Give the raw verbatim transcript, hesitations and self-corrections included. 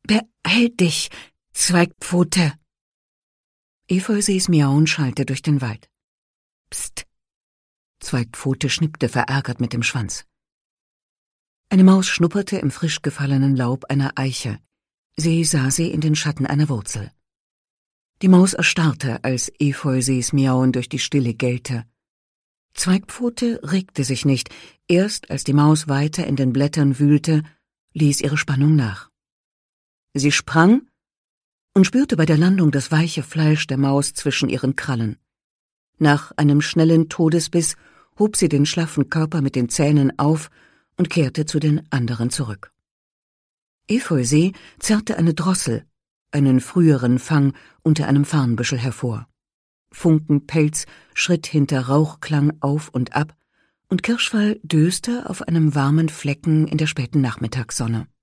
Beeil dich, Zweigpfote! Efeusees Miauen schallte durch den Wald. Psst! Zweigpfote schnippte verärgert mit dem Schwanz. Eine Maus schnupperte im frisch gefallenen Laub einer Eiche. Sie sah sie in den Schatten einer Wurzel. Die Maus erstarrte, als Efeusees Miauen durch die Stille gellte. Zweigpfote regte sich nicht, erst als die Maus weiter in den Blättern wühlte, ließ ihre Spannung nach. Sie sprang und spürte bei der Landung das weiche Fleisch der Maus zwischen ihren Krallen. Nach einem schnellen Todesbiss hob sie den schlaffen Körper mit den Zähnen auf und kehrte zu den anderen zurück. Epheusee zerrte eine Drossel, einen früheren Fang, unter einem Farnbüschel hervor. Funkenpelz schritt hinter Rauchklang auf und ab, und Kirschfall döste auf einem warmen Flecken in der späten Nachmittagssonne.